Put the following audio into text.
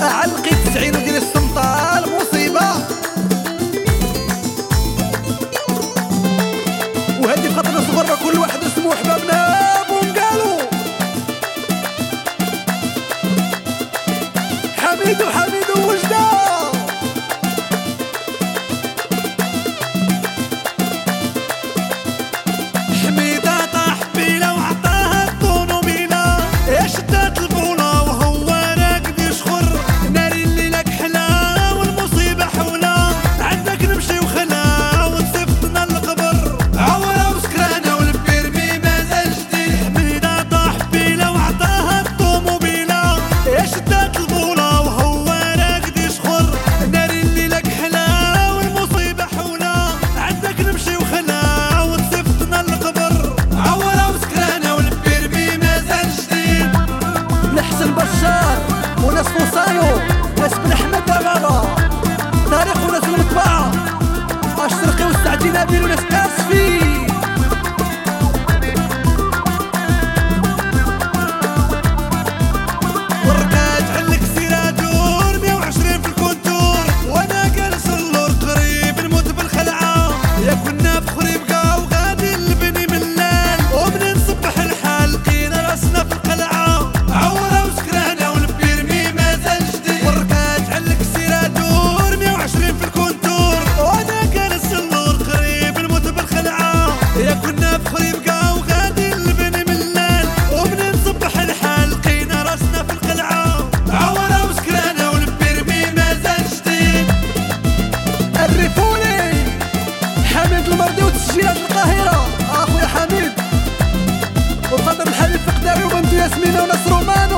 علقي 90 ودير السمطه المصيبه. وهذه خاطر صغرنا كل واحد اسمو حبابنا بونقالو. حميدو وجده حميدة طاح بيلا وعطاها الطونوبيلا شدات البوله وهو راقد يشخر ناري الليله كحلا والمصيبه حولا عندك نمشي وخلا وتصيفطنا للقبر عوره وسكرانه والبيرمي مازال جديد. حميدة طاح بيلا وعطاها الطوموبيله شدات البوله وهو راقد يشخر ناري الليله كحلا والمصيبه حولا عندك نمشي وخلا وتصيفطنا للقبر عوره وسكرانه والبيرمي مازال جديد. نحسن بشار وناس فوصايو ناس بن احمد بابا طارق وناس المطبعه اشرقي والسعدي نبيل وناس اسفي. ورقات علك سيرة دور 120 في الكونتور وانا جالس اللور قريب نموت بالخلعه يا كنا بخري بقى وغادي نبني من الليل ومن نصبح الحال لقينا راسنا في القلعه عوره وسكرانه والبيرمي مازال جديد. ورقات علك سيرة دور 120 في الكونتور وانا جالس اللور قريب نموت بالخلعه يا كنا بخري بقى وغادي نبني من الليل ومن نصبح الحال لقينا راسنا في القلعه عوره وسكرانه والبيرمي مازال جديد. الريفولي حميد المرضي وتسجيلات القاهره اخويا حميد وخاطر الحبيب فقداري وبنت ياسمينه وناس رومانو.